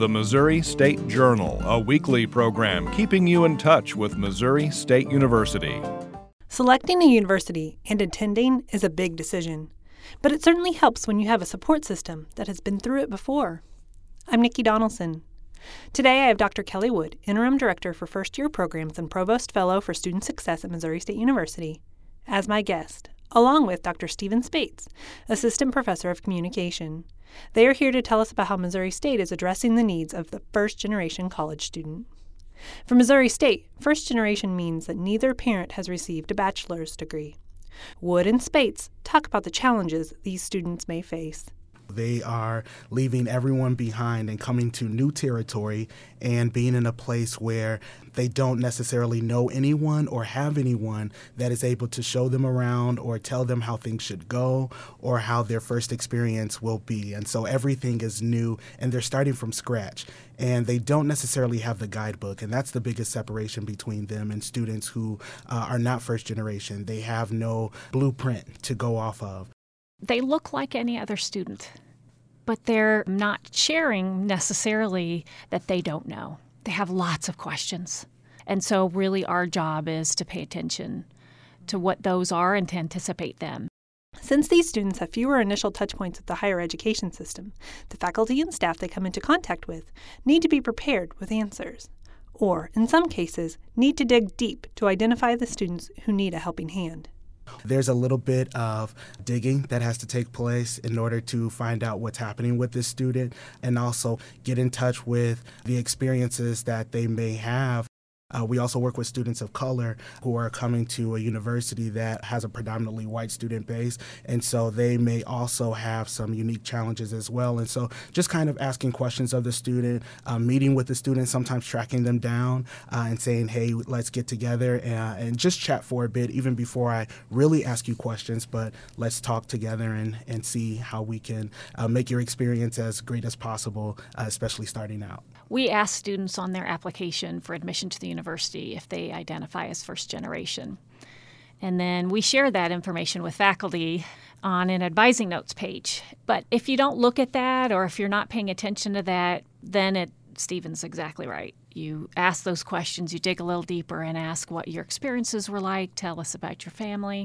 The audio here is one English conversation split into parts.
the Missouri State Journal, a weekly program keeping you in touch with Missouri State University. Selecting a university and attending is a big decision, but it certainly helps when you have a support system that has been through it before. I'm Nikki Donaldson. Today I have Dr. Kelly Wood, Interim Director for First-Year Programs and Provost Fellow for Student Success at Missouri State University, as my guest, along with Dr. Stephen Spates, Assistant Professor of Communication. They are here to tell us about how Missouri State is addressing the needs of the first-generation college student. For Missouri State, first generation means that neither parent has received a bachelor's degree. Wood and Spates talk about the challenges these students may face. They are leaving everyone behind and coming to new territory and being in a place where they don't necessarily know anyone or have anyone that is able to show them around or tell them how things should go or how their first experience will be. And so everything is new and they're starting from scratch. And they don't necessarily have the guidebook. And that's the biggest separation between them and students who are not first generation. They have no blueprint to go off of. They look like any other student, but they're not sharing necessarily that they don't know. They have lots of questions. And so really our job is to pay attention to what those are and to anticipate them. Since these students have fewer initial touch points with the higher education system, the faculty and staff they come into contact with need to be prepared with answers, or in some cases, need to dig deep to identify the students who need a helping hand. There's a little bit of digging that has to take place in order to find out what's happening with this student and also get in touch with the experiences that they may have. We also work with students of color who are coming to a university that has a predominantly white student base, and so they may also have some unique challenges as well. And so just kind of asking questions of the student, meeting with the student, sometimes tracking them down and saying, hey, let's get together and just chat for a bit, even before I really ask you questions, but let's talk together and see how we can make your experience as great as possible, especially starting out. We ask students on their application for admission to the university if they identify as first generation. And then we share that information with faculty on an advising notes page. But if you don't look at that or if you're not paying attention to that, then Stephen's exactly right. You ask those questions, you dig a little deeper and ask what your experiences were like, tell us about your family.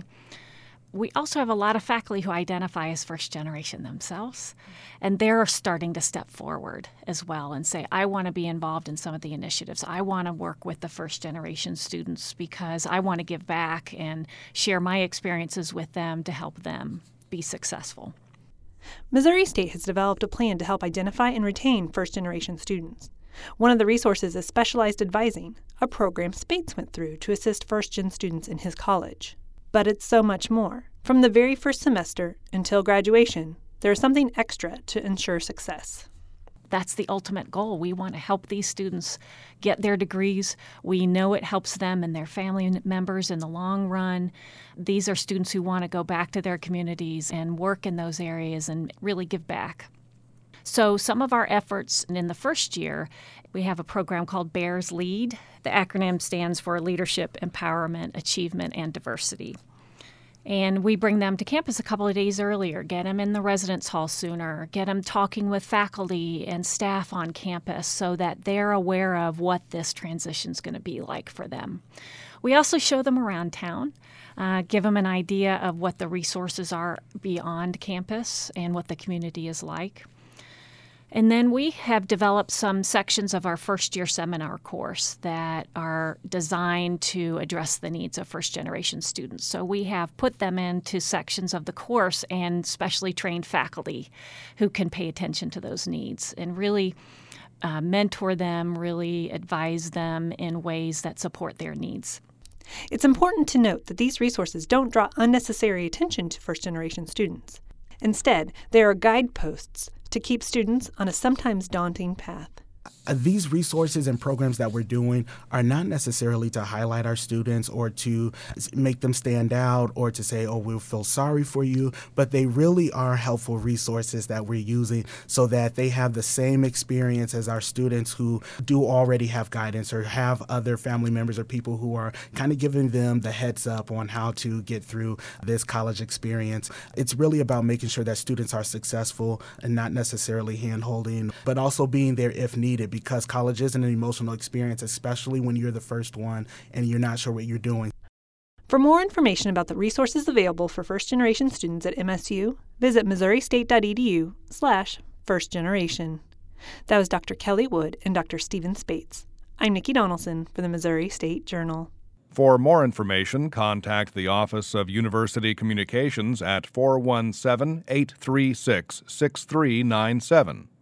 We also have a lot of faculty who identify as first generation themselves, and they're starting to step forward as well and say, I want to be involved in some of the initiatives. I want to work with the first generation students because I want to give back and share my experiences with them to help them be successful. Missouri State has developed a plan to help identify and retain first generation students. One of the resources is specialized advising, a program Spates went through to assist first-gen students in his college. But it's so much more. From the very first semester until graduation, there is something extra to ensure success. That's the ultimate goal. We want to help these students get their degrees. We know it helps them and their family members in the long run. These are students who want to go back to their communities and work in those areas and really give back. So some of our efforts in the first year, we have a program called Bears Lead. The acronym stands for Leadership, Empowerment, Achievement, and Diversity. And we bring them to campus a couple of days earlier, get them in the residence hall sooner, get them talking with faculty and staff on campus so that they're aware of what this transition is going to be like for them. We also show them around town, give them an idea of what the resources are beyond campus and what the community is like. And then we have developed some sections of our first-year seminar course that are designed to address the needs of first-generation students. So we have put them into sections of the course and specially trained faculty who can pay attention to those needs and really mentor them, really advise them in ways that support their needs. It's important to note that these resources don't draw unnecessary attention to first-generation students. Instead, they are guideposts to keep students on a sometimes daunting path. These resources and programs that we're doing are not necessarily to highlight our students or to make them stand out or to say, oh, we'll feel sorry for you, but they really are helpful resources that we're using so that they have the same experience as our students who do already have guidance or have other family members or people who are kind of giving them the heads up on how to get through this college experience. It's really about making sure that students are successful and not necessarily hand-holding, but also being there if needed, because college is an emotional experience, especially when you're the first one and you're not sure what you're doing. For more information about the resources available for first-generation students at MSU, visit missouristate.edu/firstgeneration. That was Dr. Kelly Wood and Dr. Stephen Spates. I'm Nikki Donaldson for the Missouri State Journal. For more information, contact the Office of University Communications at 417-836-6397.